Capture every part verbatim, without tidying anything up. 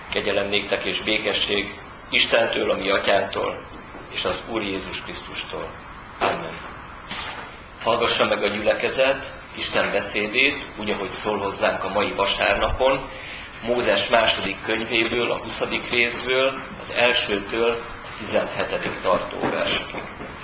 Kegyelem néktek és békesség Istentől, a mi atyánktól, és az Úr Jézus Krisztustól. Amen. Hallgassa meg a gyülekezet Isten beszédét, úgy, ahogy szól hozzánk a mai vasárnapon, Mózes második könyvéből, a huszadik részből, az elsőtől a tizenhetedik tartó versekig.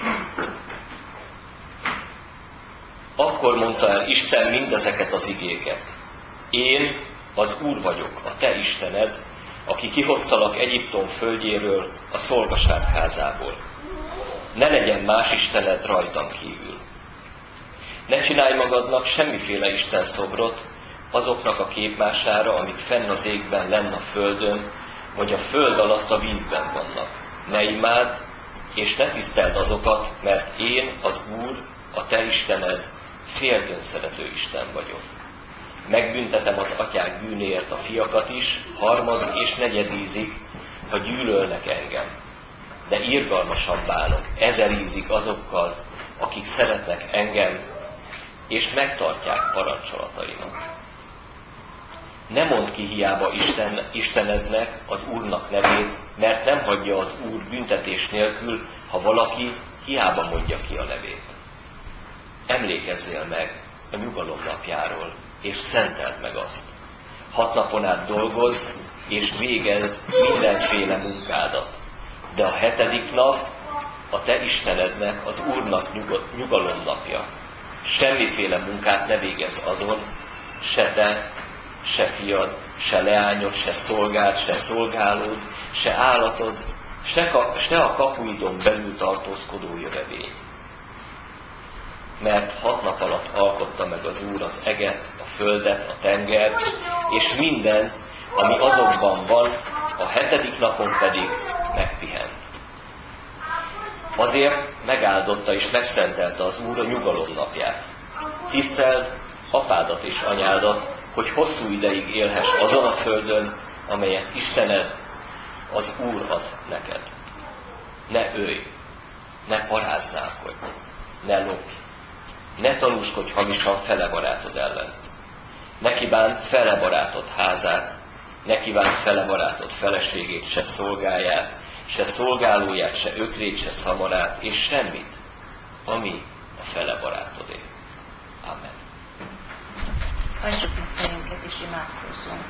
Akkor mondta el Isten mindezeket az igéket. Én az Úr vagyok, a te Istened, aki kihoztalak Egyiptom földjéről, a szolgaság házából. Ne legyen más istened rajtam kívül. Ne csinálj magadnak semmiféle istenszobrot azoknak a képmására, amik fenn az égben, lenn a földön, vagy a föld alatt a vízben vannak. Ne imádd, és ne tiszteld azokat, mert én, az Úr, a te Istened, féltőn szerető Isten vagyok. Megbüntetem az atyák bűnéért a fiakat is, harmadik és negyedízig, ha gyűlölnek engem. De irgalmasan bánok, ezerízig azokkal, akik szeretnek engem, és megtartják parancsolataimat. Ne mondd ki hiába Isten, Istenednek, az Úrnak nevét, mert nem hagyja az Úr büntetés nélkül, ha valaki hiába mondja ki a nevét. Emlékezzél meg a nyugalom napjáról, és szenteld meg azt. Hat napon át dolgozz, és végezd mindenféle munkádat. De a hetedik nap a te Istenednek, az Úrnak nyugalom napja. Semmiféle munkát ne végezz azon, se te, se fiad, se leányod, se szolgád, se szolgálód, se állatod, se, ka, se a kapuidon belül tartózkodó jövevény. Mert hat nap alatt alkotta meg az Úr az eget, a földet, a tengert, és minden, ami azokban van, a hetedik napon pedig megpihent. Azért megáldotta és megszentelte az Úr a nyugalom napját. Tiszteld apádat és anyádat, hogy hosszú ideig élhess azon a földön, amelyet Istened, az Úr ad neked. Ne ölj, ne paráználkodj, ne lopj, ne tanúskodj hamisan fele barátod ellen. Ne kívánd fele barátod házát, ne kívánd fele barátod feleségét, se szolgáját, se szolgálóját, se ökrét, se szamarát, és semmit, ami a fele barátodé. Amen. Hajtsuk meg fejünket és imádkozzunk.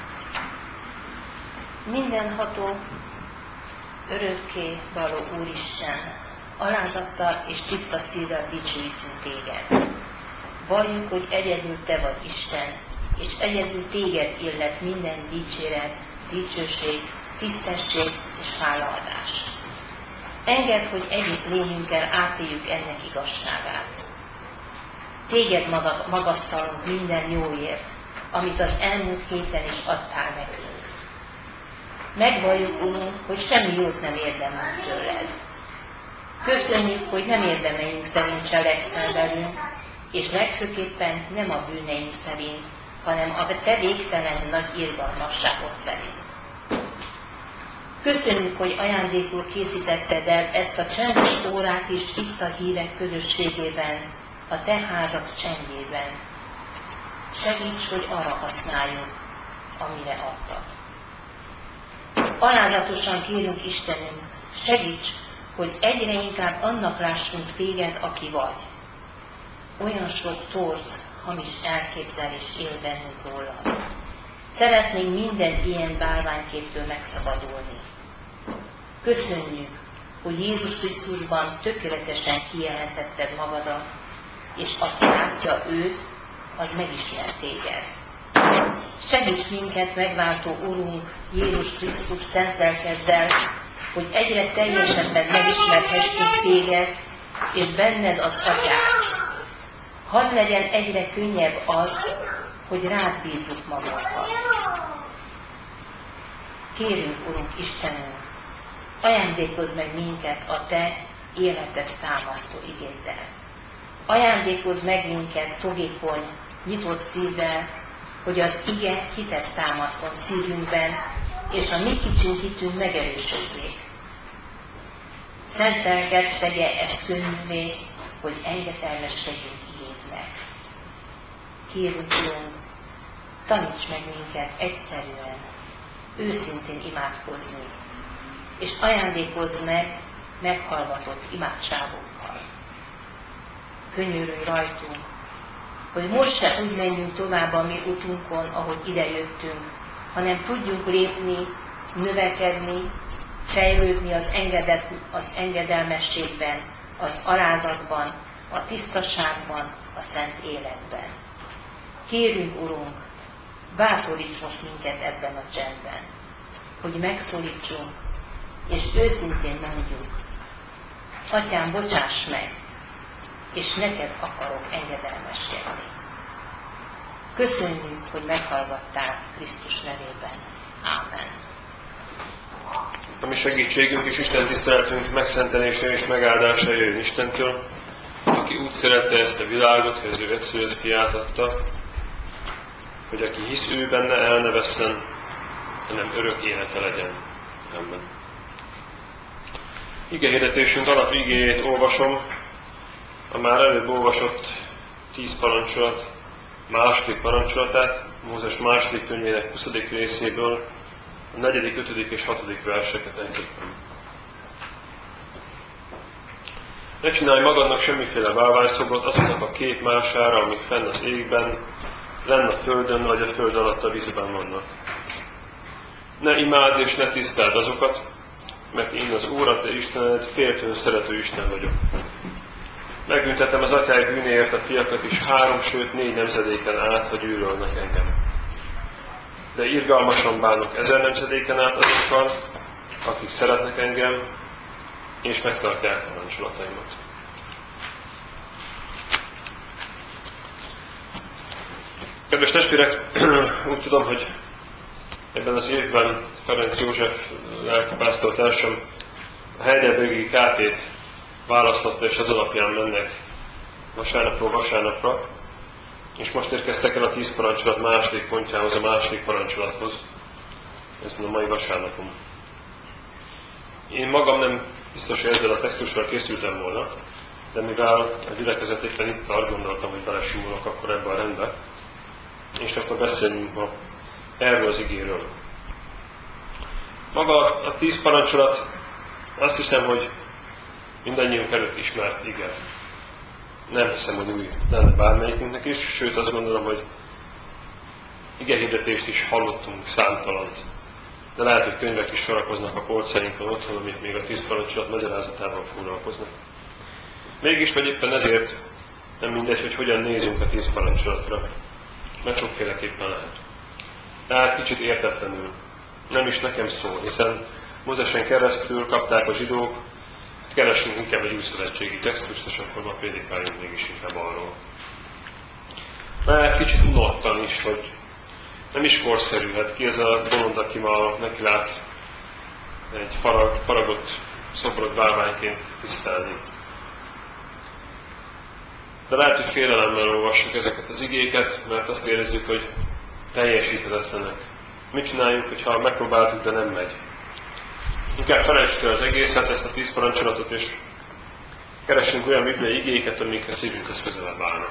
Mindenható, örökké való Úristen, alázattal és tiszta szívvel dicsőítünk téged. Valljuk, hogy egyedül te vagy Isten, és egyedül téged illet minden dicséret, dicsőség, tisztesség és hálaadás. Engedd, hogy egész lényünkkel átéljük ennek igazságát. Téged magasztalunk minden jóért, amit az elmúlt héten is adtál nekünk. Megvalljuk, Urunk, hogy semmi jót nem érdemlünk tőled. Köszönjük, hogy nem érdemeink szerint cselekszel velünk, és legfőképpen nem a bűneink szerint, hanem a te végtelen nagy irgalmasságod szerint. Köszönjük, hogy ajándékul készítetted el ezt a csendes órát is itt a hívek közösségében, a te házad csendjében. Segíts, hogy arra használjuk, amire adtad. Alázatosan kérünk, Istenünk, segíts, hogy egyre inkább annak lássunk téged, aki vagy. Olyan sok torz, hamis elképzelés él bennünk rólad. Szeretnénk minden ilyen bálványképtől megszabadulni. Köszönjük, hogy Jézus Krisztusban tökéletesen kijelentetted magadat, és aki látja őt, az megismer téged. Segíts minket, megváltó Urunk, Jézus Krisztus szent lelkeddel, hogy egyre teljesebben megismerhessünk téged, és benned az atyát. Hadd legyen egyre könnyebb az, hogy rád bízzuk magunkat. Kérünk, Urunk Istenünk, ajándékozz meg minket a te életet támasztó igéddel. Ajándékozz meg minket fogékony, nyitott szívvel, hogy az ige hitet támaszon szívünkben, és a mi kicsi hitünk megerősödjék. Szent lelked tegye ezt könnyűvé, hogy engedelmeskedjünk igédnek. Kérünk, Urunk, taníts meg minket egyszerűen, őszintén imádkozni, és ajándékozz meg meghallgatott imádságokkal. Könyörülj rajtunk, hogy most se úgy menjünk tovább a mi utunkon, ahogy idejöttünk, hanem tudjunk lépni, növekedni, fejlődni az, engedett, az engedelmességben, az alázatban, a tisztaságban, a szent életben. Kérünk, Urunk, bátoríts most minket ebben a csendben, hogy megszólítsunk, és őszintén mondjuk, Atyám, bocsáss meg, és neked akarok engedelmeskedni. Köszönjük, hogy meghallgattál Krisztus nevében. Ámen. A mi segítségünk és Isten tiszteletünk megszentelése és megáldása jöjjön Istentől, aki úgy szerette ezt a világot, hogy az ő egyszülött fiát adta, hogy aki hisz ő benne, el ne vesszen, hanem örök élete legyen. Amen. Igehirdetésünk alap igéjét olvasom, a már előbb olvasott tíz parancsolat második parancsolatát, Mózes második könyvének huszadik részéből, a negyedik, ötödik és hatodik verseket egyébként. Ne csinálj magadnak semmiféle bálványszobrot azoknak a képmására, amik fenn az égben, lenn a földön, vagy a föld alatt a vízben vannak. Ne imádd és ne tiszteld azokat, mert én az Úr, a te Istened, féltőn szerető Isten vagyok. Megbüntetem az atyák bűnéért a fiakat is három, sőt négy nemzedéken át, hogy űrölnek engem. De irgalmasan bánok ezer nemzedéken át azokkal, akik szeretnek engem, és megtartják parancsolataimat. Kedves testvérek, úgy tudom, hogy ebben az évben Ferenc József lelkipásztor társam a Heidelbergi ká pét választotta, és az alapján mennek vasárnapról vasárnapra, és most érkeztek el a tíz parancsolat második pontjához, a második parancsolathoz, ezen a mai vasárnapon. Én magam nem biztos, hogy ezzel a textussal készültem volna, de mivel a gyülekezet éppen itt tart, gondoltam, hogy belesimulok akkor ebbe a rendbe, és akkor beszélünk ma erről az igéről. Maga a tíz parancsolat, azt hiszem, hogy mindannyiunk előtt ismert ige. Nem hiszem, hogy új lenne bármelyikünknek is, sőt azt gondolom, hogy igehirdetést is hallottunk számtalant. De lehet, hogy könyvek is sorakoznak a polcainkon otthon, amik még a tíz parancsolat magyarázatával foglalkoznak. Mégis vagy éppen ezért nem mindegy, hogy hogyan nézünk a tíz parancsolatra, mert sokféleképpen lehet. Tehát kicsit értetlenül. Nem is nekem szól, hiszen Mózesen keresztül kapták a zsidók, keressünk inkább egy új szövetségi textust, és akkor ma prédikáljunk mégis inkább arról. Mert kicsit unottan is, hogy nem is korszerű, hát ki ez a bolond, aki ma neki lát egy farag, faragott szobrot bálványként tisztelni. De lehet, hogy félelemmel olvassuk ezeket az igéket, mert azt érezzük, hogy teljesíthetetlenek. Mit csináljuk, hogyha megpróbáltuk, de nem megy? Inkább felejtsük el az egészet, ezt a tíz parancsolatot, és keressünk olyan bibliai igéket, amik a szívünkhöz közelebb állnak.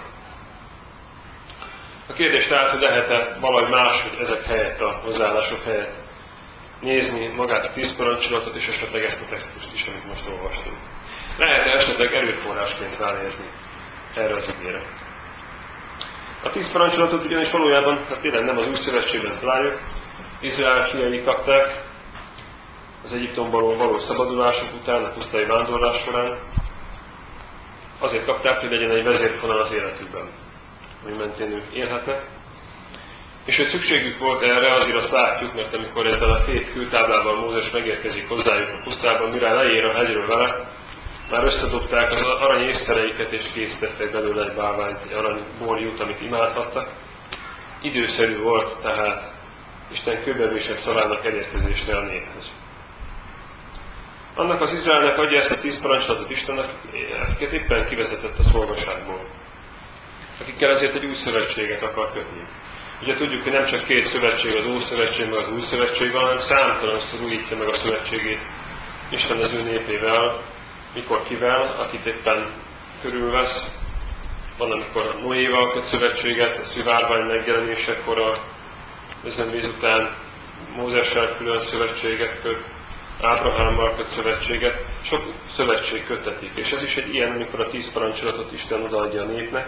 A kérdés tehát, hogy lehet-e valahogy máshogy ezek helyett, a hozzáállások helyett nézni magát a tíz parancsolatot, és esetleg ezt a textust is, amit most olvastunk. Lehet-e esetleg erőforrásként ránézni erre az igére? A tíz parancsolatot ugyanis valójában, hát tényleg nem az új szövetségben találjuk, Izrael fiai kapták az Egyiptomból való szabadulások után, a pusztai vándorlás során. Azért kapták, hogy legyen egy vezérfonal az életükben, ami mentén ők élhetnek. És hogy szükségük volt erre, azért azt látjuk, mert amikor ezzel a két kőtáblával Mózes megérkezik hozzájuk a pusztában, mire leér a hegyről vele, már összedobták az arany ékszereiket, és készítettek belőle egy bálványt, egy arany borjút, amit imádhattak. Időszerű volt tehát Isten kőbevésett szavának elérkezésre a néphez. Annak az Izraelnek adja ezt a tíz parancsolatot Istennek, akiket éppen kivezetett a szolgaságból, akikkel ezért egy új szövetséget akar kötni. Ugye tudjuk, hogy nem csak két szövetség, az Ószövetség meg az Új Szövetség van, hanem számtalanszor újítja meg a szövetségét Isten az ő népével, mikor kivel, akit éppen körülvesz. Van, amikor Noéval köt szövetséget, a szivárvány megjelenésekor a özönvíz után, Mózessel külön szövetséget köt, Ábrahámmal köt szövetséget, sok szövetség kötetik. És ez is egy ilyen, amikor a tíz parancsolatot Isten odaadja a népnek.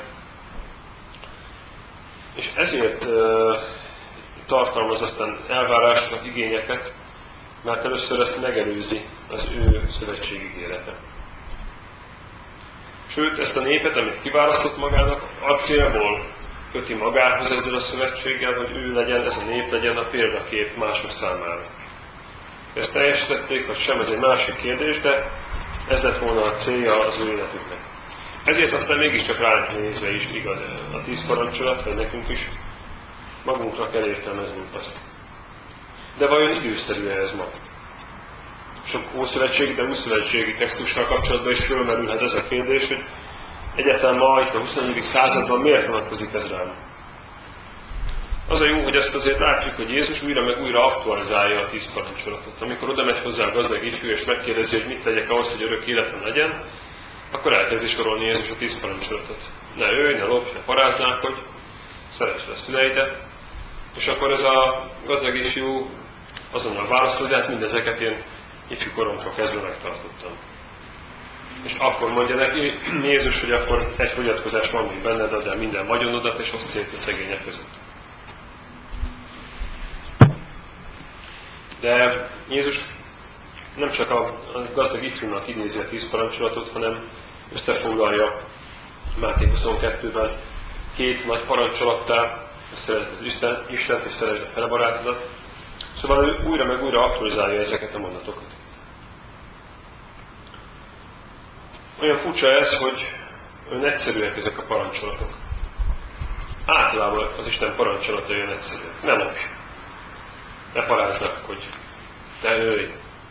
És ezért uh, tartalmaz aztán elvárásokat, igényeket, mert először ezt megelőzi az ő szövetségígérete. Sőt, ezt a népet, amit kiválasztott magának, a célból köti magához ezzel a szövetséggel, hogy ő legyen, ez a nép legyen a példakép mások számára. Ezt teljesítették, vagy sem, ez egy másik kérdés, de ez lett volna a célja az ő életüknek. Ezért aztán mégiscsak ránk nézve is igaz a tíz parancsolat, vagy nekünk is magunkra kell értelmeznünk azt. De vajon időszerű ez ma? Sok ószövetségi, de újszövetségi textussal kapcsolatban is fölmerülhet ez a kérdés, hogy egyáltalán ma itt a huszonegyedik században miért vonatkozik ez rám? Az a jó, hogy ezt azért látjuk, hogy Jézus újra meg újra aktualizálja a tíz parancsolatot. Amikor oda megy hozzá a gazdag ifjú, és megkérdezi, hogy mit tegyek ahhoz, hogy örök életem legyen, akkor elkezdi sorolni Jézus a tíz parancsolatot. Ne ölj, ne lopj, ne paráználkodj, szeresd a szüleidet, és akkor ez a gazdag ifjú azonnal válaszol, de hát mindezeket én ifjú koromtól kezdve megtartottam. És akkor mondja neki Jézus, hogy akkor egy fogyatkozás van még benned, add el minden vagyonodat, és oszd szét a szegények között. De Jézus nem csak a gazdag ifjúnak idézi a tíz parancsolatot, hanem összefoglalja Máté huszonkettőben két nagy parancsolattá, szereted Isten, Istent és szereted a fele barátodat. Szóval ő újra meg újra aktualizálja ezeket a mondatokat. Olyan furcsa ez, hogy olyan egyszerűek ezek a parancsolatok. Általában az Isten parancsolatai olyan egyszerűek. Ne lopj, ne paráználkodj, ne ölj.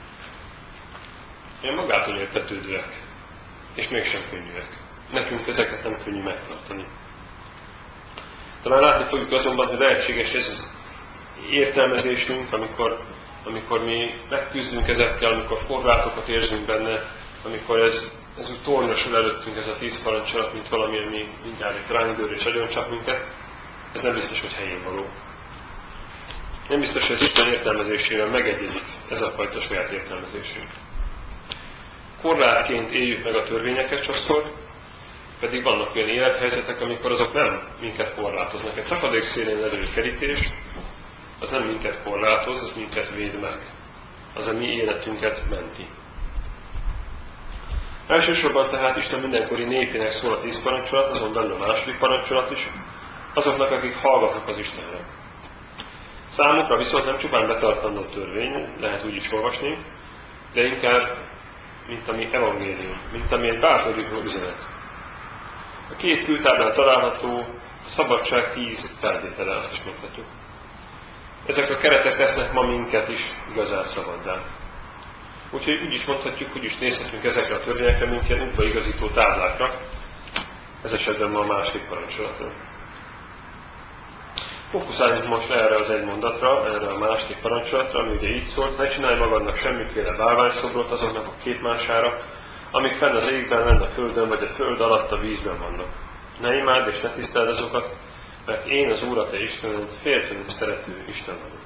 Olyan magától értetődőek, és mégsem könnyűek. Nekünk ezeket nem könnyű megtartani. Talán látni fogjuk azonban, hogy lehetséges ez az értelmezésünk, amikor, amikor mi megküzdünk ezekkel, amikor korlátokat érzünk benne, amikor ez, ez úgy tornyosul előttünk ez a tíz parancsolat, mint valami, ami mindjárt itt ránk dől és agyoncsap minket, ez nem biztos, hogy helyén való. Nem biztos, hogy Isten értelmezésével megegyezik ez a fajta saját értelmezésünk. Korlátként éljük meg a törvényeket sokszor, pedig vannak olyan élethelyzetek, amikor azok nem minket korlátoznak. Egy szakadék szélén levő kerítés, az nem minket korlátoz, az minket véd meg. Az a mi életünket menti. Elsősorban tehát Isten mindenkori népének szól a tíz parancsolat, azon belül a második parancsolat is, azoknak, akik hallgatnak az Istenre. Számukra viszont nem csupán betartandó törvény, lehet úgy is olvasni, de inkább, mint ami evangélium, mint ami egy bátorító üzenet. A két kőtáblán található a szabadság tíz feltétele, azt is mondhatjuk. Ezek a keretek tesznek ma minket is igazán szabaddá. Úgyhogy úgy is mondhatjuk, hogy is nézhetünk ezekre a törvényekre, mint ilyen útbaigazító táblákra, ez esetben ma a második parancsolatra. Fókuszáljunk most erre az egy mondatra, erre a második parancsolatra, ami ugye így szólt, ne csinálj magadnak semmiféle bálványszobrot azoknak a képmására, amik fenn az égben, lenne a földön, vagy a föld alatt a vízben vannak. Ne imádd és ne tiszteld azokat, mert én az Úr, a te Istened, féltően szerető Isten vagyok.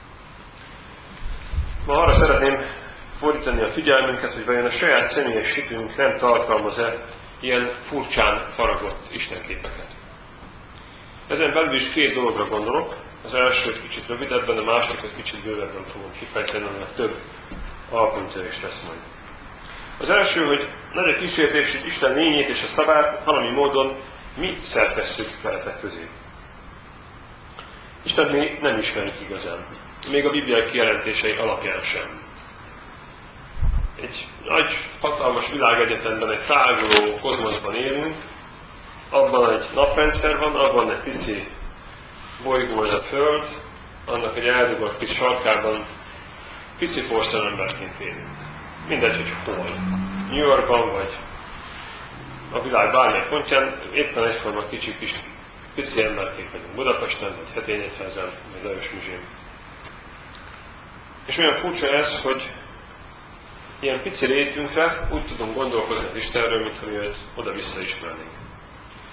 Ma arra szeretném fordítani a figyelmünket, hogy vajon a saját személyes hitünk nem tartalmaz-e ilyen furcsán faragott istenképeket. Ezen belül is két dologra gondolok. Az első egy kicsit rövidebben, a másodikat kicsit bővebben fogom kifejteni, mert több alpontja is lesz majd. Az első, hogy nagy a kísértés, hogy Isten lényét és a szabát valami módon mi szertesszük keretek közé. Isten mi nem ismerjük igazán. Még a bibliai kijelentései alapján sem. Egy nagy, hatalmas világegyetemben, egy táguló kozmoszban élünk, abban egy naprendszer van, abban egy pici bolygó ez a Föld, annak egy eldugott kis sarkában pici porcelemberként élünk. Mindegy, hogy hol. New Yorkban, vagy a világ bármely pontján éppen egyforma kicsi kis pici emberként vagyunk Budapesten, vagy Hetényegyházán, vagy Lajos Muzsén. És olyan furcsa ez, hogy ilyen pici létünkre úgy tudunk gondolkozni az Istenről, mint hogy őt oda-vissza ismernénk.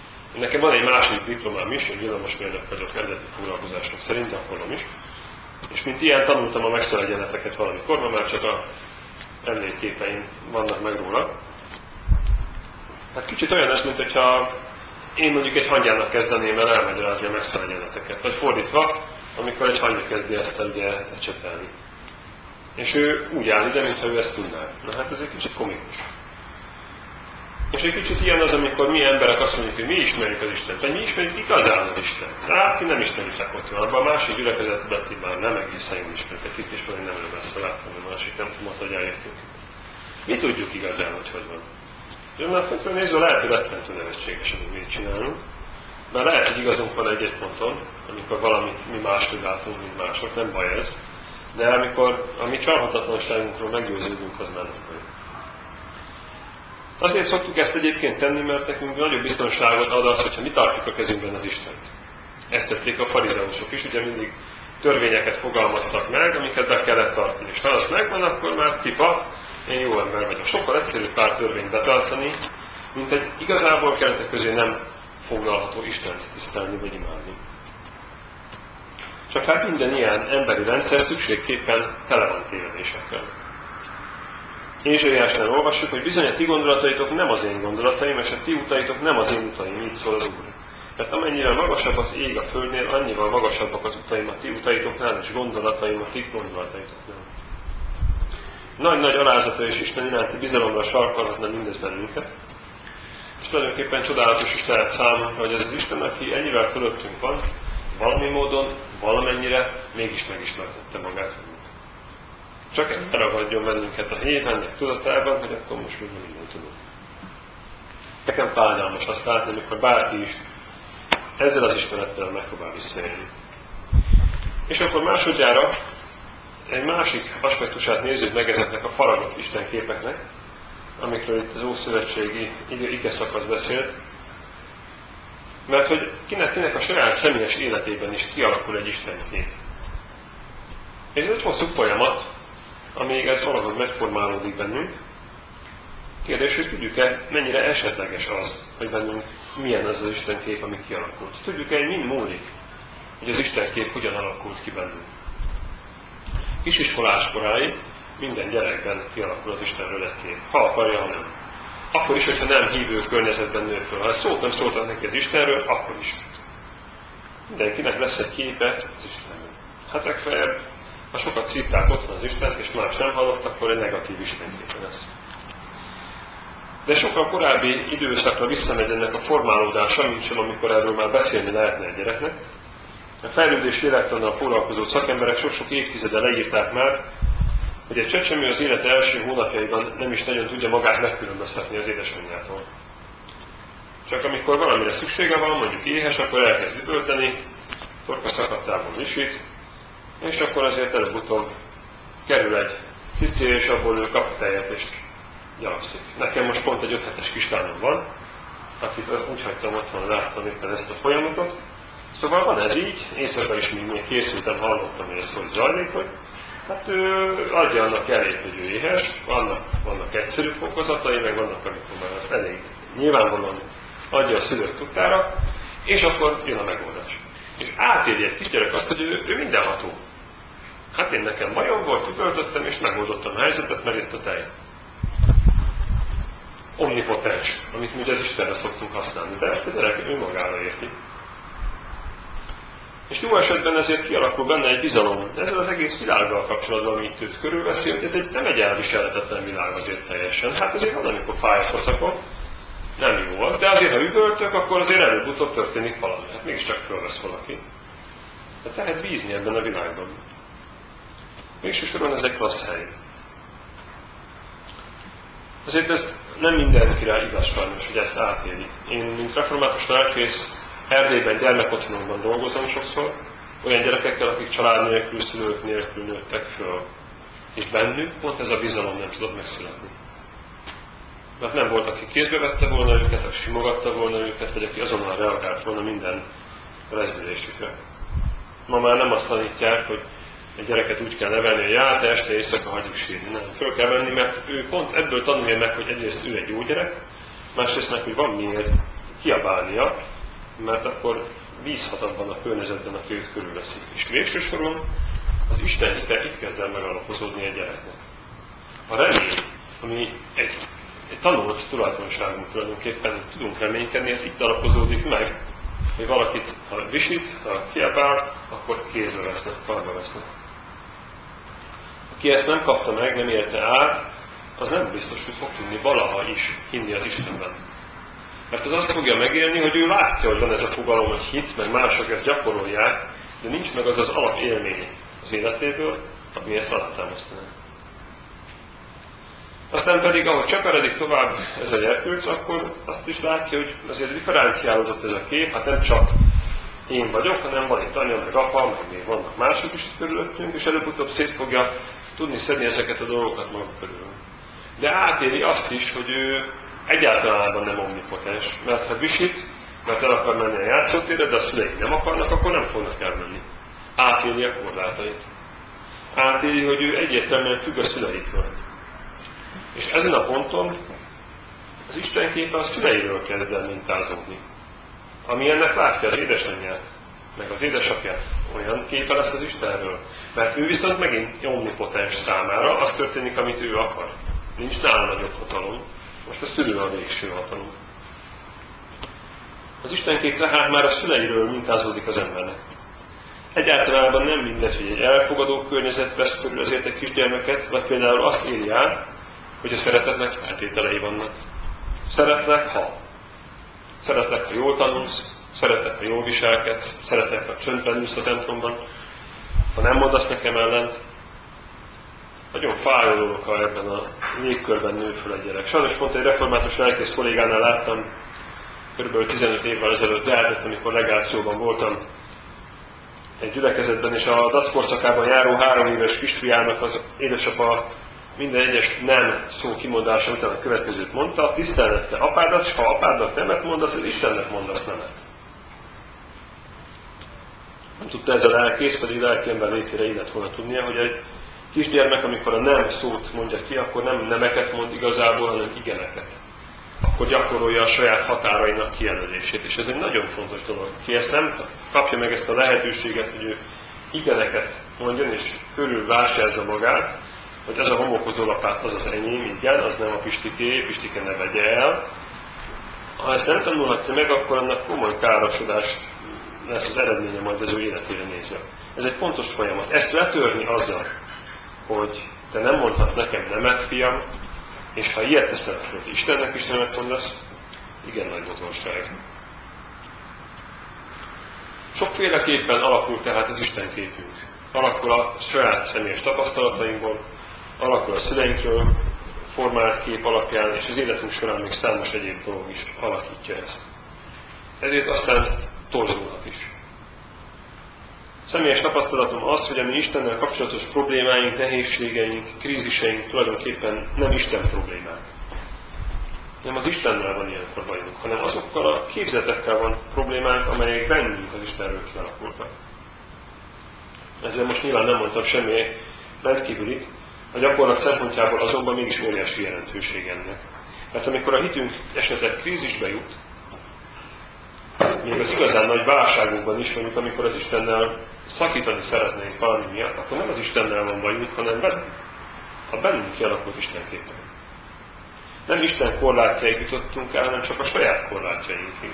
Nekem van egy második diplomám is, én villamosmérnök vagyok eredeti foglalkozásnak szerint, gyakorlom is. És mint ilyen tanultam a megszölegyeneteket valamikor, ma már csak a emlékképeim vannak meg róla. Hát kicsit olyan ez, mint hogyha én mondjuk egy hangyának kezdeném el elmagyarázni a megszölegyeneteket. Vagy fordítva, amikor egy hangya kezdi ezt el ugye ecsetelni. És ő úgy áll ide, mintha ő ezt tudná. Na hát ez egy kicsit komikus. És egy kicsit ilyen az, amikor mi emberek azt mondjuk, hogy mi ismerjük az Istent, vagy mi ismerjük igazán az Istent. Hát, ti nem ismeritek ott van. Abban a másik gyülekezetben ti már nem egészen jól ismertek. Itt is van, hogy nem olyan messze láttam a másik templomot, hogy eljöttünk. Mi tudjuk igazán, hogy hogy van. Önnek nézve lehet, hogy rettentő nevetséges, amit mi csinálunk. Mert lehet, hogy igazunk van egy-egy ponton, amikor valamit mi máshogy látunk, mint mások, nem baj ez. De amikor a mi csalhatatlanságunkról meggyőződünk, az már nem baj. Azért szoktuk ezt egyébként tenni, mert nekünk nagyobb biztonságot ad az, hogyha mi tartjuk a kezünkben az Istent. Ezt tették a farizeusok is, ugye mindig törvényeket fogalmaztak meg, amiket be kellett tartani. És ha az megvan, akkor már pipa, én jó ember vagyok. Sokkal egyszerűbb pár törvényt betartani, mint egy igazából keretek közé nem foglalható Istent tisztelni vagy imádni. Csak hát minden ilyen emberi rendszer szükségképpen tele van tévedésekkel. Ézsaiásnál olvassuk, hogy bizony a ti gondolataitok nem az én gondolataim, és a ti utaitok nem az én utaim, így szól az Úr. Mert amennyire magasabb az ég a földnél, annyival magasabbak az utaim a ti utaitoknál, és gondolataim a ti gondolataitoknál. Nagy-nagy alázata és Isten iránti bizalomra sarkalhatna mindez bennünket. És tulajdonképpen csodálatos is lehet számunkra, hogy ez az Isten, aki ennyivel fölöttünk van, valami módon, valamennyire mégis megismertette magát. Csak elragadjon bennünket a héven, tudatában, hogy akkor most még mindent tudunk. Nekem fájdalmas azt látni, amikor bárki is ezzel az ismerettel megpróbál visszaélni. És akkor másodjára egy másik aspektusát nézzük meg ezeknek a faragott istenképeknek, amikről itt az Ószövetségi ige szakasz beszélt, mert hogy kinek-kinek a saját személyes életében is kialakul egy istenkép. És ez egy hosszú folyamat, amíg ez valahogy megformálódik bennünk. Kérdés, hogy tudjuk-e, mennyire esetleges az, hogy bennünk milyen az az istenkép, ami kialakult. Tudjuk-e, hogy mind múlik, hogy az istenkép hogyan alakult ki bennünk. Kisiskolás koráig minden gyerekben kialakul az Istenről egy kép. Ha akarja, ha nem. Akkor is, hogyha nem hívő környezetben nő föl. Ha szót nem szóltak neki az Istenről, akkor is. Mindenkinek lesz egy képe az Istenről. Hát legfeljebb, ha sokat szívták ott az Istent, és más nem hallott, akkor egy negatív istenképe lesz. De sokkal korábbi időszakra visszamegy ennek a formálódása, mint sem, amikor erről már beszélni lehetne egy gyereknek. A fejlődés lélektannal foglalkozó szakemberek sok-sok évtizede leírták már, hogy egy csecsemő az élete első hónapjaiban nem is nagyon tudja magát megkülönböztetni az édesanyjától. Csak amikor valamire szüksége van, mondjuk éhes, akkor elkezd üvölteni, torka szakadtában visít, és akkor azért előbb-utóbb kerül egy cici, és abból ő kap tejet, és gyalapszik. Nekem most pont egy öt hetes kislányom van, akit úgy hagytam otthon, láttam éppen ezt a folyamatot. Szóval van ez így, éjszaka is még készültem, hallottam, hogy ez hogy zajlik, hogy hát ő adja annak jelét, hogy ő éhes, vannak, vannak egyszerű fokozatai, meg vannak, amikor már azt elég nyilvánvalóan adja a szülők tudtára, és akkor jön a megoldás. És átéri egy kisgyerek azt, hogy ő, ő mindenható. Hát én nekem majom volt, üvöltöttem, és megoldottam a helyzetet, mert jött a tej. Omnipotens, amit mi az Istenre szoktunk használni, de ezt a gyerek ő magára érti. És jó esetben ezért kialakul benne egy bizalom. Ezzel az egész világgal kapcsolatban, amit őt körülveszi, hogy ez egy, nem egy elviselhetetlen világ azért teljesen. Hát azért van, amikor fáj a kocakon, nem jó az, de azért, ha üvöltök, akkor azért előbb-utóbb történik valami. Hát mégiscsak fölvesz valaki. Hát lehet bízni ebben a világban. Végső soron ez egy klassz hely. Azért ez nem mindenkire igaz sajnos, hogy ezt átéli. Én, mint református lelkész, Erdélyben, gyermekotthonokban dolgozom sokszor, olyan gyerekekkel, akik család nélkül, szülők nélkül nőttek föl. És bennük pont ez a bizalom nem tudott megszületni. Mert nem volt, aki kézbe vette volna őket, aki simogatta volna őket, vagy aki azonnal reagált volna minden rezdülésükre. Ma már nem azt tanítják, hogy egy gyereket úgy kell nevelni, hogy já, te este éjszaka hagyjuk sírni. Nem, föl kell venni, mert ő pont ebből tanulja meg, hogy egyrészt ő egy jó gyerek, másrészt meg, hogy van miért kiabálnia, mert akkor bízhat abban a környezetben, aki őt körülveszi. És végső soron az Isten hite itt kezd el megalapozódni egy gyereknek. A remény, ami egy, egy tanult tulajdonságunk tulajdonképpen, hogy tudunk reménykedni, ez itt alapozódik meg, hogy valakit, ha visít, ha kiabál, akkor kézbe vesznek, karba vesznek. Aki ezt nem kapta meg, nem élte át, az nem biztos, hogy fog tudni valaha is hinni az Istenben. Mert az azt fogja megélni, hogy ő látja, hogy van ez a fogalom, hogy hit, meg mások ezt gyakorolják, de nincs meg az az alapélmény az életéből, ami ezt alátámasztaná. Aztán pedig, ahogy csaperedik tovább ez a gyerkőc, akkor azt is látja, hogy azért differenciálódott ez a kép, hát nem csak én vagyok, hanem van itt anya, meg apa, meg még vannak mások is körülöttünk, és előbb-utóbb szét fogja tudni szedni ezeket a dolgokat maga körül. De átéli azt is, hogy ő egyáltalán nem omnipotens, mert ha visít, mert el akar menni a játszótérre, de a szülei nem akarnak, akkor nem fognak elmenni. Átéli a korlátait. Átéli, hogy ő egyértelműen függ a szüleitől. És ezen a ponton az Isten képe a szüleiről kezd el mintázódni. Ami ennek látja az édesanyját, meg az édesapját, olyan képe lesz az Istenről. Mert ő viszont megint omnipotens számára, az történik, amit ő akar. Nincs nála nagyobb hatalom, most a szülő a végső hatalom. Az Istenkép tehát már a szüleiről mintázódik az embernek. Egyáltalán nem mindegy, hogy egy elfogadó környezet vesz körül azért egy kisgyermeket, vagy például azt éli át, hogy a szeretetnek feltételei vannak. Szeretlek, ha. Szeretlek, ha jól tanulsz, szeretlek, ha jól viselkedsz, szeretlek, ha csöndben ülsz a templomban, ha nem mondasz nekem ellent. Nagyon fájó dolog, ha ebben a légkörben nő föl egy gyerek. Sajnos pont egy református lelkész kollégánál láttam, kb. tizenöt évvel ezelőtt lehetett, amikor legációban voltam egy gyülekezetben, és a dacz korszakában járó három éves kisfiának az édesapa minden egyes nem szó kimondása után a következőt mondta: tiszteled te apádat, és ha apádnak nemet mondasz, az Istennek mondasz nemet. Nem tudta ez a lelkész, pedig lelki ember létére illet volna tudnia, hogy egy kisgyermek, amikor a nem szót mondja ki, akkor nem nemeket mond igazából, hanem igeneket. Akkor gyakorolja a saját határainak kijelölését. És ez egy nagyon fontos dolog. Ki ezt nem kapja meg ezt a lehetőséget, hogy ő igeneket mondjon, és körül vásározza magát, hogy ez a homokozó lapát az az enyém, igen, az nem a Pistiké, Pistike ne vegye el. Ha ezt nem tanulhatja meg, akkor annak komoly károsodás lesz az eredménye majd az ő életére nézve. Ez egy fontos folyamat. Ezt letörni azzal, hogy te nem mondhatsz nekem nemet, fiam, és ha ilyet tesznek, akkor Istennek is nemet mondasz, igen nagy botorság. Sokféleképpen alakul tehát az Isten képünk. Alakul a saját személyes tapasztalatainkból, alakul a szüleinkről formált kép alapján, és az életünk során még számos egyéb dolog is alakítja ezt. Ezért aztán torzulhat is. Személyes tapasztalatom az, hogy a mi Istennel kapcsolatos problémáink, nehézségeink, kríziseink tulajdonképpen nem Isten problémák. Nem az Istennel van ilyenkor bajunk, hanem azokkal a képzetekkel van problémánk, amelyek bennünk az Istenről kialakultak. Ezzel most nyilván nem mondtam semmi rendkívüli, a gyakorlat szempontjából azonban mégis óriási jelentőség ennek. Mert amikor a hitünk esetleg krízisbe jut, még az igazán nagy válságokban is, mondjuk amikor az Istennel szakítani szeretnénk valami miatt, akkor nem az Istennel van bajunk, hanem bennünk. A bennünk kialakult Istenképpen. Nem Isten korlátjaig jutottunk el, hanem csak a saját korlátjainkig.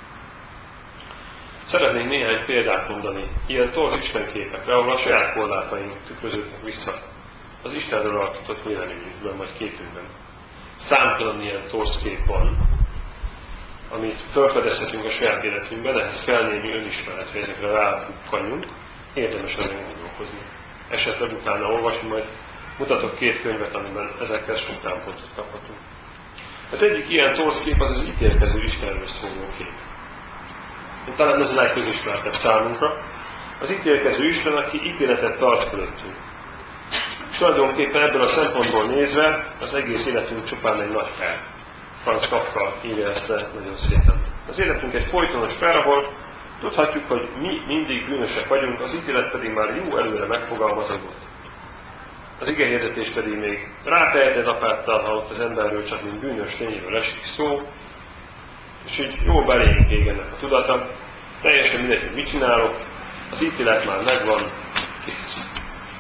Szeretnénk néhány példát mondani ilyen torz Istenképekre, ahol a saját korlátaink tükröződnek vissza az Istenről alkotott véleményünkben vagy képünkben. Számtalan ilyen torz kép van, amit felfedezhetünk a saját életünkben, ehhez kell némi önismeret, hogy ezekre rábukkanjunk, érdemes ezen gondolkozni. Esetleg utána olvasni, majd mutatok két könyvet, amiben ezekkel sok támpontot kaphatunk. Az egyik ilyen torz kép az az ítélkező Istenről szóló kép. Talán ez a legközismertebb számunkra. Az ítélkező Isten, aki ítéletet tart fölöttünk. Tulajdonképpen ebből a szempontból nézve az egész életünk csupán egy nagy per. Franz Kafka írja ezt le nagyon szépen. Az életünk egy folytonos per, ahol tudhatjuk, hogy mi mindig bűnösek vagyunk, az ítélet pedig már jó előre megfogalmazódott. Az igehirdetés pedig még ráteheted apáttal, ha ott az emberről csak mint bűnös lényről esik szó, és így jól belénk ég ennek a tudata, teljesen mindegy, hogy mit csinálok, az ítélet már megvan, kész.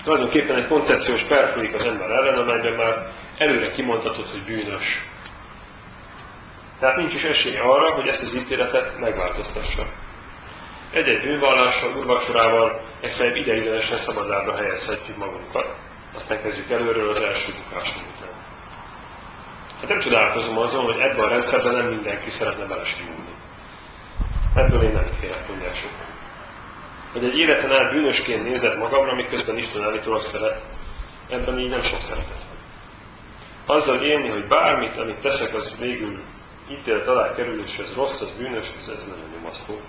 Tulajdonképpen egy koncepciós per folyik az ember ellen, amelyben már előre kimondhatod, hogy bűnös. Tehát nincs is esély arra, hogy ezt az ítéletet megváltoztassa. Egy-egy bűnvallással, úrvacsorával egyszerűen ideiglenesen szabadlábra helyezhetjük magunkat. Aztán kezdjük előről az első bukásunk után. Hát nem csodálkozom azon, hogy ebben a rendszerben nem mindenki szeretne belesimulni. Ebből én nem kérek, mondják sokan. Hogy egy életen át bűnösként nézed magamra, miközben Isten állítólag szeret, ebben így nem sok szeretet van. Azzal élni, hogy bármit, amit teszek, az végül ítélet alá kerül, és ez rossz, az bűnös, ez, ez nagyon nyomasztó.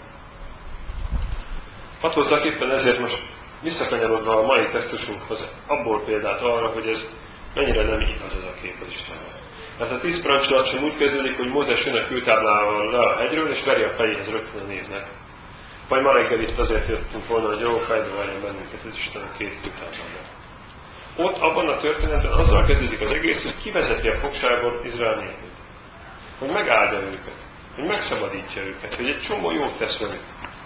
Hadd hozzak éppen ezért most visszakanyarodva a mai textusunkhoz abból példát arra, hogy ez mennyire nem igaz ez a kép az Istenre. Mert a tíz parancsolat sem úgy kezdődik, hogy Mózes jön a kőtáblával le a hegyről, és veri a fejéhez rögtön a népnek. Vagy ma reggel itt azért jöttünk volna, hogy jó, fejbe verjen bennünket az Isten a két kőtáblával. Ott abban a történetben azzal kezdődik az egész, hogy kivezeti a fogságból Izrael népét. Hogy megáldja őket, hogy megszabadítja őket, hogy egy csomó jót tesz velük.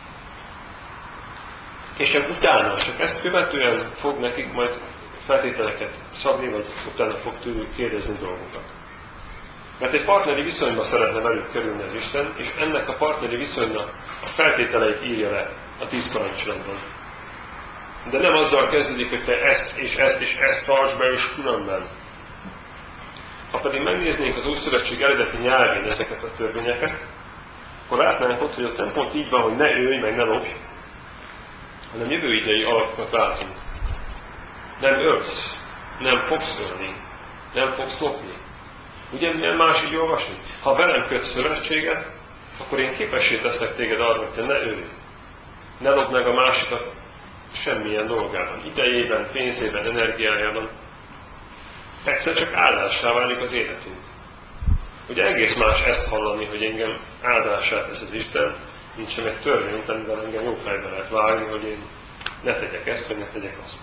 És csak utána, csak ezt követően fog nekik majd feltételeket szabni, vagy utána fog tőlük kérdezni dolgokat. Mert egy partneri viszonyba szeretne velük kerülni az Isten, és ennek a partneri viszonynak a feltételeit írja le a tíz parancsolatban. De nem azzal kezdődik, hogy te ezt és ezt és ezt tartsd be, és különben. Ha pedig megnéznénk az Ószövetség eredeti nyelvén ezeket a törvényeket, akkor látnánk ott, hogy ott nem pont így van, hogy ne ölj, meg ne lopj, hanem jövőidei alapokat látunk. Nem ölsz, nem fogsz ölni, nem fogsz lopni. Ugye milyen más így olvasni? Ha velem kötsz szövetséget, akkor én képessé teszek téged arra, hogy te ne ölj. Ne lopd meg a másikat semmilyen dolgában. Idejében, pénzében, energiájában. Egyszer csak áldássá válik az életünk. Ugye egész más ezt hallani, hogy engem áldását tesz az Isten, mint sem egy törvényt, amivel engem jó fejbe lehet vágni, hogy én ne tegyek ezt, vagy ne tegyek azt.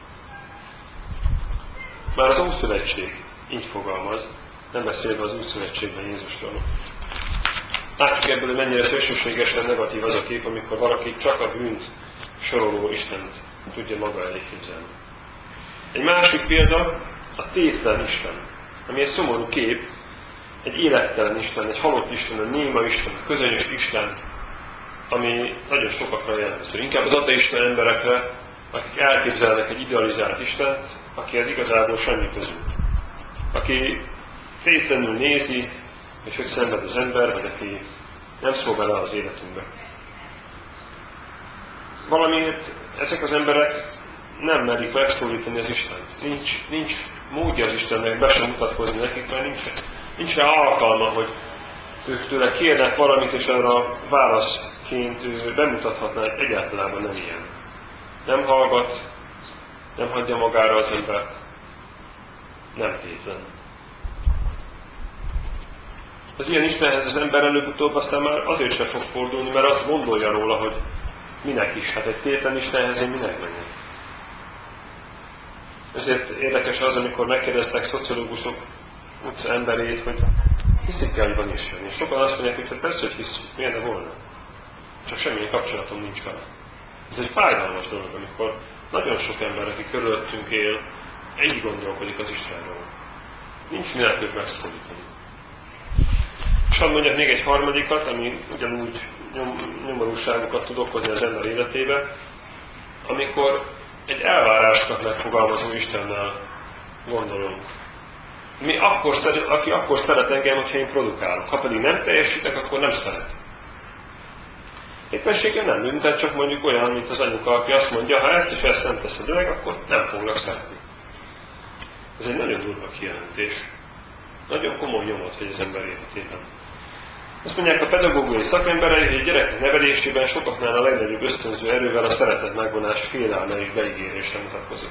Már az Ószövetség így fogalmaz, nem beszélve az Új Szövetségben Jézusról. Látjuk ebből, hogy mennyire szélsőségesen negatív az a kép, amikor valaki csak a bűnt soroló Istent tudja maga elé képzelni. Egy másik példa a tétlen Isten, ami egy szomorú kép, egy élettelen Isten, egy halott Isten, a néma Isten, a közönyös Isten, ami nagyon sokakra jellemző. Inkább az ateista emberekre, akik elképzelnek egy idealizált Istent, akihez igazából semmi közül. Aki tétlenül nézi, hogy hogy szenved az ember, vagy aki nem szól bele az életünkbe. Valamiért ezek az emberek nem merik megszólítani az Istent. Nincs, nincs módja az Istennek be sem mutatkozni nekik, mert nincs, nincs rá alkalma, hogy ők tőle kérnek valamit, és arra válaszként ő bemutathatná, hogy egyáltalán nem ilyen. Nem hallgat, nem hagyja magára az embert, nem tétlen. Az ilyen Istenhez az ember előbb-utóbb aztán már azért sem fog fordulni, mert azt gondolja róla, hogy minek is, hát egy tétlen Istenhez én minek menjek. Ezért érdekes az, amikor megkérdeztek szociológusok utca emberét, hogy hiszik-e, hogy van Isten. És sokan azt mondják, hogy hát persze, hogy hiszük, miért ne volna. Csak semmilyen kapcsolatom nincs vele. Ez egy fájdalmas dolog, amikor nagyon sok ember, aki körülöttünk él, így gondolkodik az Istenről. Nincs minek őt megszólítani. És hadd mondjak még egy harmadikat, ami ugyanúgy nyom, nyomorúságokat tud okozni az ember életébe, amikor egy elvárásokat megfogalmazó Istennel gondolunk. Mi akkor szeret, aki akkor szeret engem, hogyha én produkálok. Ha pedig nem teljesítek, akkor nem szeret. Éppenséggel nem büntet, csak mondjuk olyan, mint az anyuka, aki azt mondja, ha ezt és ezt nem teszed meg, akkor nem foglak szeretni. Ez egy nagyon durva kijelentés. Nagyon komoly nyomot vagy az ember életében. Azt mondják a pedagógiai szakemberei, hogy a gyerekek nevelésében sokaknál a legnagyobb ösztönző erővel a szeretet megvonás félelme és beígérésre mutatkozik.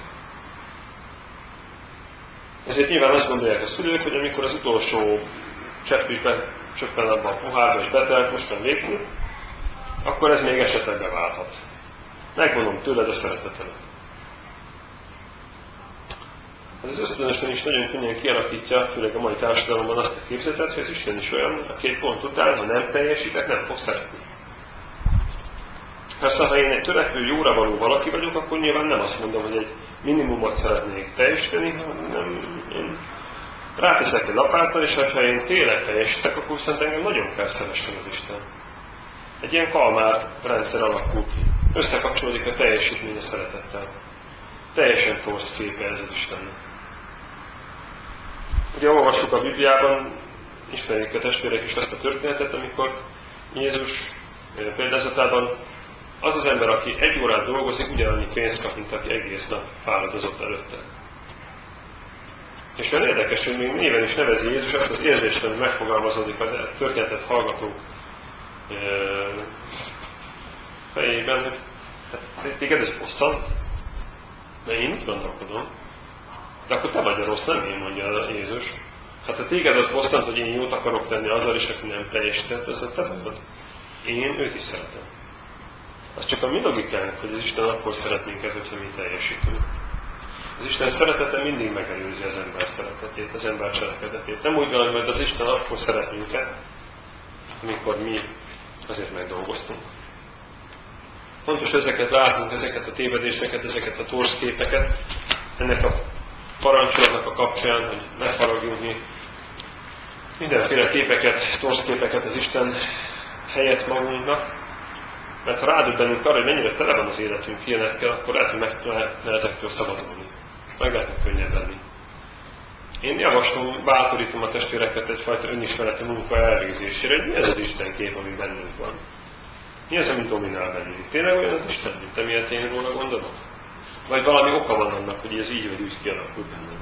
Ezért nyilván azt gondolják a szülők, hogy amikor az utolsó csepp csöppen abban a pohárba és betelt, most van végül, akkor ez még esetleg beválhat. Megvonom tőled a szeretetemet. Ez az ösztönösen is nagyon könnyen kialakítja, főleg a mai társadalomban azt a képzetet, hogy az Isten is olyan, a két pont után, ha nem teljesítek, nem fog szeretni. Persze, ha én egy törekvő jóra való valaki vagyok, akkor nyilván nem azt mondom, hogy egy minimumot szeretnék teljesíteni, hanem én ráteszek egy lapáttal, és ha én tényleg teljesítek, akkor viszont engem nagyon kell szeressen az Isten. Egy ilyen kalmár rendszer alakul ki. Összekapcsolódik a teljesítmény a szeretettel. Teljesen torz képe ez az Istennek. Ugye olvastuk a Bibliában, ismerjük a testvérek is ezt a történetet, amikor Jézus példázatában az az ember, aki egy órát dolgozik, ugyanannyi pénzt kap, mint aki egész nap fáradozott előtte. És olyan érdekes, hogy még néven is nevezi Jézus, azt az érzésben megfogalmazódik a történetet hallgatók fejében, hogy hát téged ez bosszant, mert én úgy gondolkodom. De akkor te vagy a rossz, nem én, mondja Jézus. Hát ha téged az bosszant, hogy én jót akarok tenni azzal is, aki nem teljesített, ez a te vagy. Én őt is szeretem. Az csak a mi logikánk, hogy az Isten akkor szeret minket, hogyha mi teljesítünk. Az Isten szeretete mindig megelőzi az ember szeretetét, az ember cselekedetét. Nem úgy van, hogy az Isten akkor szeret minket, amikor mi azért megdolgoztunk. Fontos ezeket látnunk, ezeket a tévedéseket, ezeket a torz képeket, ennek a parancsolatnak a kapcsán, hogy ne faragjunk mi mindenféle képeket, torz képeket az Isten helyett magunknak. Mert ha rádöbbenünk arra, hogy mennyire tele van az életünk ilyenekkel, akkor lehet, hogy meg lehetne ezektől szabadulni. Meg lehetne könnyebb lenni. Én javaslom, bátorítom a testvéreket egyfajta önismereti munka elvégzésére, hogy mi ez az Isten kép, ami bennünk van. Mi az, ami dominál bennünk? Tényleg olyan az Isten, mint amilyet én róla gondolok? Vagy valami oka van annak, hogy ez így vagy úgy kialakult bennünk?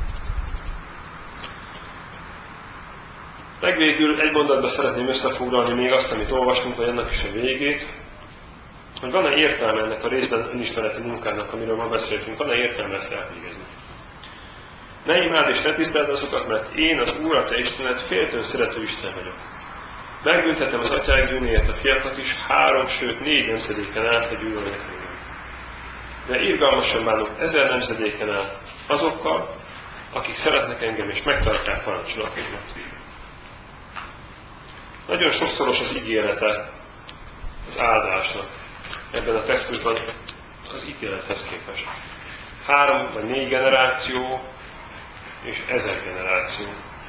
Legvégül egy mondatban szeretném összefoglalni még azt, amit olvastunk, vagy ennek is a végét, hogy van-e értelme ennek a részben önismereti munkának, amiről ma beszéltünk, van-e értelme ezt elvégezni. Ne imád és ne tiszteld azokat, mert én az Úr, a te Istened, féltől szerető Isten vagyok. Megbüntetem az atyák bűnéért a fiakat is, három, sőt négy nemzedéken át, hogy gyűlölnek engem. De irgalmasan bánok ezer nemzedéken át azokkal, akik szeretnek engem és megtartják parancsolataimat. Nagyon sokszoros az ígérete az áldásnak ebben a textusban az ítélethez képest. Három vagy négy generáció és ezer generáció.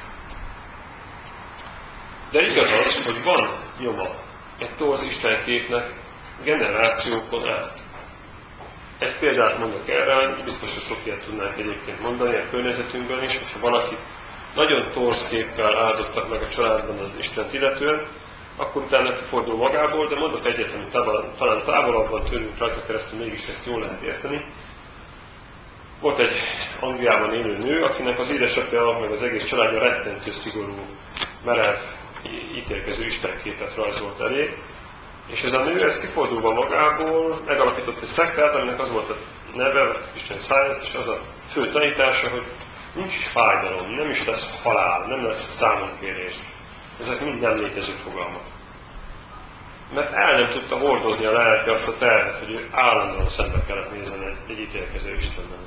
De igaz az, hogy van nyoma egy torz istenképnek generációkon át. Egy példát mondok erre, biztos, hogy sok ilyet tudnánk egyébként mondani a környezetünkben is, hogyha valaki nagyon torz képpel áldottak meg a családban az Istent illetően, akkor utána kifordul magából, de mondok egyet, amit talán távolabban tőlünk rajta keresztül mégis ezt jól lehet érteni. Volt egy Angliában élő nő, akinek az édesapja, meg az egész családja rettentő szigorú, merev, ítélkező istenképet rajzolt elé, és ez a nő ezt kifordulva magából megalapított egy szektát, aminek az volt a neve, Christian Science, és az a fő tanítása, hogy nincs is fájdalom, nem is lesz halál, nem lesz számonkérés. Ezek mind nem létező fogalmak. Mert el nem tudta hordozni a lelke azt a terhet, hogy ő állandóan szembe kellett nézni egy, egy ítélkező Istennel.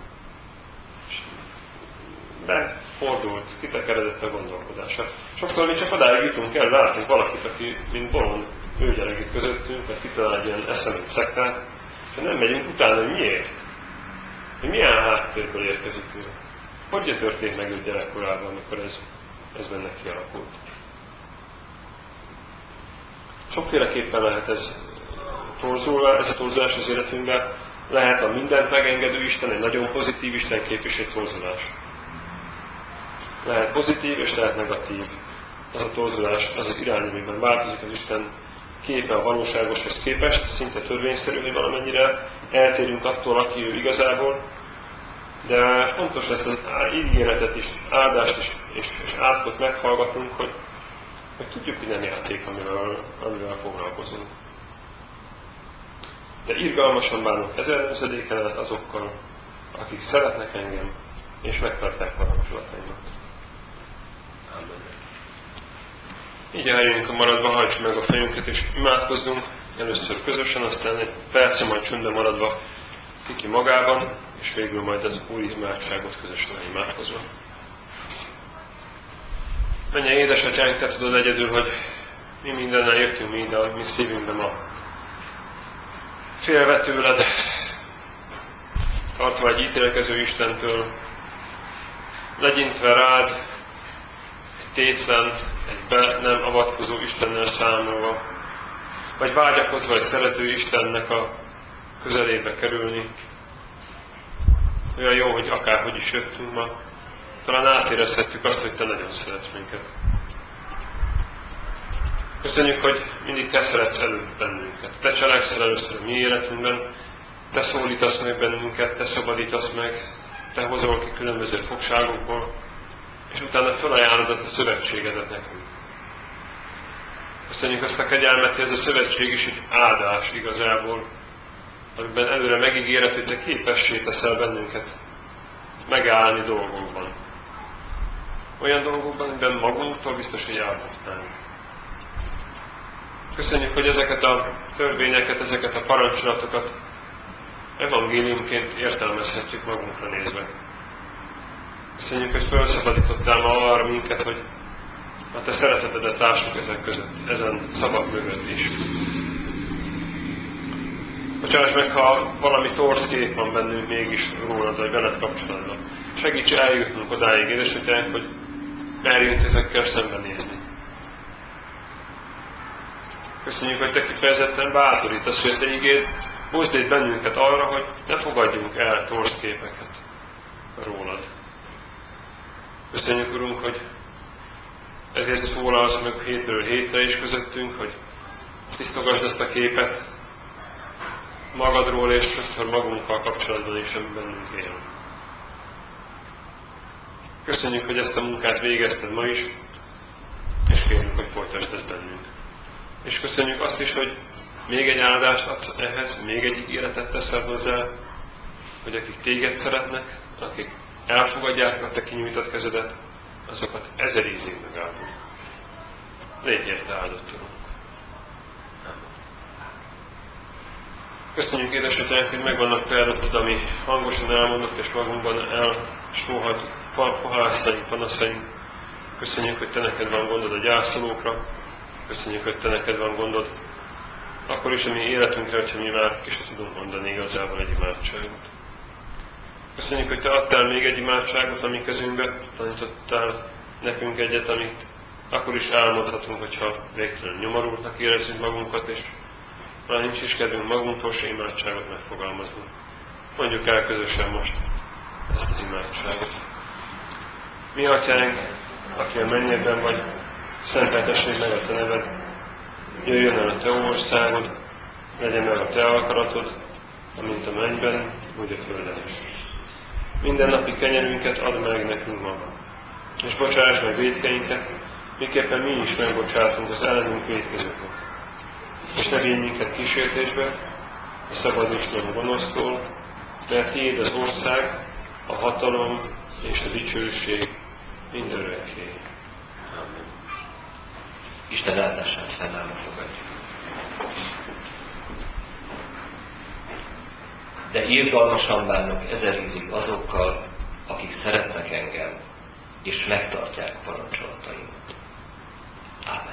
Befordult, kitekeredett a gondolkodása. Sokszor mi csak odáig jutunk el, látunk valakit, aki mint bolond őgyelegít közöttünk, vagy kitalál egy ilyen eszemét szektát, de nem megyünk utána, hogy miért. Hogy milyen háttérből érkezik ő. Hogy történt meg ő gyerekkorában, amikor ez, ez benne kialakult. Sokféleképpen lehet ez torzulva, ez a torzulás az életünkben. Lehet a mindent megengedő Isten, egy nagyon pozitív Istenkép és egy torzulás. Lehet pozitív és lehet negatív. Az a torzulás, az az irány, amiben változik az Isten képe a valóságoshoz képest, szinte törvényszerű, hogy valamennyire eltérünk attól, aki ő igazából, de fontos ezt az ígéretet is, áldást is, és, és átkot meghallgatunk, hogy, hogy tudjuk, hogy nem játék, amivel, amivel foglalkozunk. De irgalmasan bánok ezer nemzedéken át azokkal, akik szeretnek engem, és megtartják parancsolataimat. Amen. Így a helyünkön maradva hajtsuk meg a fejünket, és imádkozzunk először közösen, aztán egy perce majd csöndben maradva kiki magában, és végül majd az új imádságot közösen imádkozva. Menjen, édesatyánk, te tudod egyedül, hogy mi mindennel jöttünk mi ide a mi szívünkbe ma. félve tőled, tartva egy ítélkező Istentől, legyintve rád, egy tétlen, egy be nem avatkozó Istennel számolva, vagy vágyakozva egy szerető Istennek a közelébe kerülni. Olyan jó, hogy akárhogy is jöttünk ma, talán átérezhettük azt, hogy Te nagyon szeretsz minket. Köszönjük, hogy mindig Te szeretsz előtt bennünket. Te cselekszel először a mi életünkben, Te szólítasz meg bennünket, Te szabadítasz meg, Te hozol ki különböző fogságokból, és utána felajánlod a Te szövetségedet nekünk. Köszönjük azt a kegyelmet, hogy ez a szövetség is egy áldás igazából, amiben előre megígéred, hogy Te képessé teszel bennünket megállni dolgokban. Olyan dolgokban, amiben magunktól biztos, hogy állhatnánk. Köszönjük, hogy ezeket a törvényeket, ezeket a parancsolatokat evangéliumként értelmezhetjük magunkra nézve. Köszönjük, hogy felszabadítottál ma arra minket, hogy a Te szeretetedet lássuk ezek között, ezen szavak mögött is. Bocsáss meg, ha valami torz kép van bennünk mégis rólad, vagy veled kapcsolatban. Segíts eljutnunk odáig, édesatyánk, hogy merjünk ezekkel szembenézni. Köszönjük, hogy Te kifejezetten bátorítasz, hogy Te ígéd, buzdít bennünket arra, hogy ne fogadjunk el torz képeket rólad. Köszönjük, Urunk, hogy ezért szólalsz meg hétről hétre is közöttünk, hogy tisztogasd ezt a képet magadról és sokszor magunkkal kapcsolatban is, ami bennünk él. Köszönjük, hogy ezt a munkát végezted ma is, és kérjük, hogy folytasd ezt bennünk. És köszönjük azt is, hogy még egy áldást adsz ehhez, még egy ígéretet teszel hozzá, hogy akik téged szeretnek, akik elfogadják a te kinyújtott kezedet, azokat ezer ízig megáldod. Légy érte áldott, Urunk. Köszönjük, édesatyánk, hogy megvannak te előtted, ami hangosan elmondott, és magunkban elsóhat pohászaink, panaszaink. Köszönjük, hogy te neked van gondod a gyászolókra. Köszönjük, hogy te neked van gondod akkor is a mi életünkre, hogyha mi már ki sem tudunk mondani igazából egy imádságot. Köszönjük, hogy te adtál még egy imádságot a mi kezünkbe, tanítottál nekünk egyet, amit akkor is elmondhatunk, hogyha végtelen nyomorultnak érezzük magunkat, és már nincs is kedvünk magunktól se imádságot megfogalmazni. Mondjuk el közösen most ezt az imádságot. Mi atyánk, aki a mennyekben vagy, szenteltessék meg a te neved, jöjjön el a te országod, legyen meg a te akaratod, amint a mennyben, úgy a földön is. Minden napi kenyerünket add meg nekünk ma, és bocsáss meg vétkeinket, miképpen mi is megbocsátunk az ellenünk vétkezőknek. És ne vigy minket kísértésbe, de szabadíts meg a gonosztól, mert tiéd az ország, a hatalom és a dicsőség mindörökké. Amen. Isten áldását fennállva fogadjuk. De irgalmasan bánok ezer ízig azokkal, akik szeretnek engem, és megtartják parancsolataimat. Amen.